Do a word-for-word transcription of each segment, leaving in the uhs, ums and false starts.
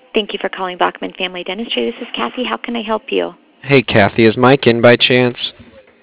Thank you for calling Bachman Family Dentistry. This is Kathy. How can I help you? Hey, Kathy, is Mike in by chance?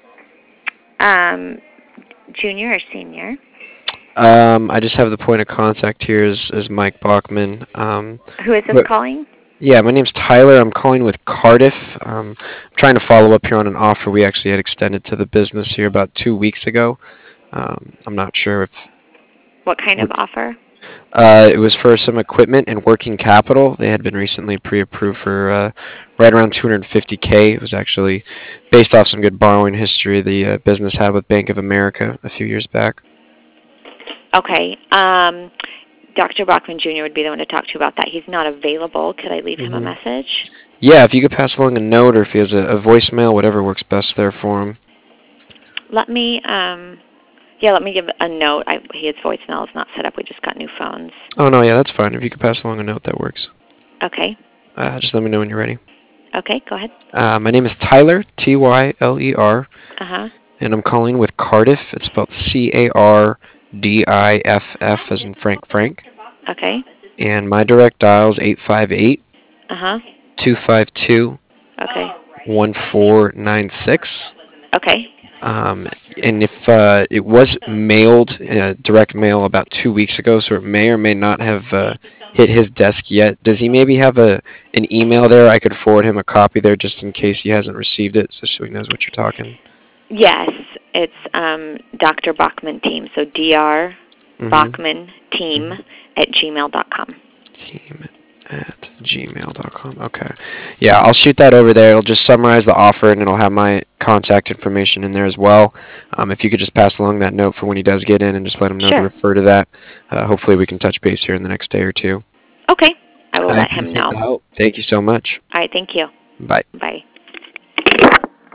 Um, junior or senior? Um, I just have the point of contact here as, as Mike Bachman. Um, Who is this but calling? yeah, my name's Tyler. I'm calling with Cardiff. Um, I'm trying to follow up here on an offer we actually had extended to the business here about two weeks ago. Um, I'm not sure if What kind of offer? uh, it was for some equipment and working capital. They had been recently pre-approved for uh, right around two hundred fifty K. It was actually based off some good borrowing history the uh, business had with Bank of America a few years back. Okay. Um, Doctor Bachman Junior would be the one to talk to you about that. He's not available. Could I leave him a hmm message? Yeah, if you could pass along a note or if he has a, a voicemail, whatever works best there for him. Let me, um, yeah, let me give a note. I, his voicemail is not set up. We just got new phones. Oh, no, yeah, that's fine. If you could pass along a note, that works. Okay. Uh, just let me know when you're ready. Okay, go ahead. Uh, my name is Tyler, T Y L E R, Uh-huh. and I'm calling with Cardiff. It's spelled C A R D I F F as in Frank Frank. Okay. And my direct dial is eight five eight, Uh-huh. two five two, Okay. one four nine six. Okay. Um, and if uh, it was mailed, uh, direct mail about two weeks ago, so it may or may not have uh, hit his desk yet. Does he maybe have a an email there? I could forward him a copy there just in case he hasn't received it, so so he knows what you're talking. Yes, it's um, Doctor Bachman Team. So D R Mm-hmm. Bachman Team Mm-hmm. at gmail dot com. Team at gmail dot com. Okay. Yeah, I'll shoot that over there. It'll just summarize the offer and it'll have my contact information in there as well. Um, if you could just pass along that note for when he does get in and just let him know to Sure. refer to that. Uh, hopefully we can touch base here in the next day or two. Okay. I will I let him appreciate know. the help. Thank you so much. All right. Thank you. Bye. Bye.